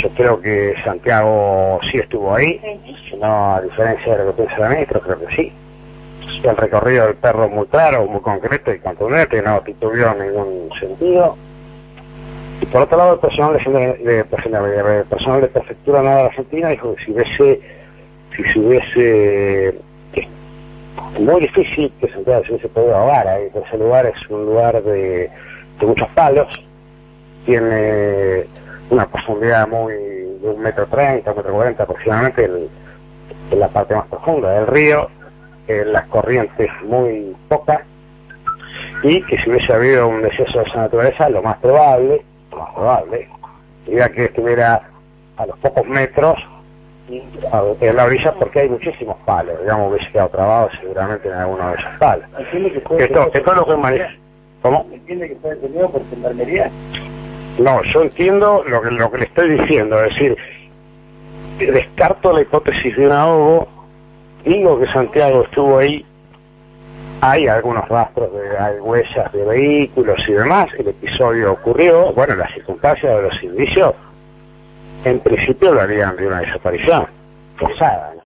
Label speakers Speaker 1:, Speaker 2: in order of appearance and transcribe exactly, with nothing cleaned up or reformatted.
Speaker 1: Yo creo que Santiago sí estuvo ahí, no a diferencia de lo que piensa la ministra, creo que sí. El recorrido del perro es muy claro, muy concreto y contundente, no titubeó en ningún sentido. Y por otro lado, el personal de, de, de, el personal de Prefectura Naval Argentina dijo que si hubiese, si se hubiese, que es muy difícil que Santiago se hubiese podido ahogar ahí, porque ese lugar es un lugar de, de muchos palos, tiene una profundidad muy de un metro treinta, un metro cuarenta aproximadamente en, en la parte más profunda del río, en las corrientes muy pocas, y que si hubiese habido un deceso de esa naturaleza, lo más probable, lo más probable, sería que estuviera a los pocos metros en la orilla, porque hay muchísimos palos, digamos, hubiese quedado trabado seguramente en alguno de esos palos.
Speaker 2: ¿Entiende que fue
Speaker 1: Esto, esto es lo que maneja. ¿Cómo?
Speaker 2: ¿Entiende que fue detenido por gendarmería?
Speaker 1: No, yo entiendo lo que, lo que le estoy diciendo, es decir, descarto la hipótesis de un ahogo, digo que Santiago estuvo ahí, hay algunos rastros, de, hay huellas de vehículos y demás, el episodio ocurrió, bueno, las circunstancias de los indicios, en principio lo harían de una desaparición forzada, ¿no?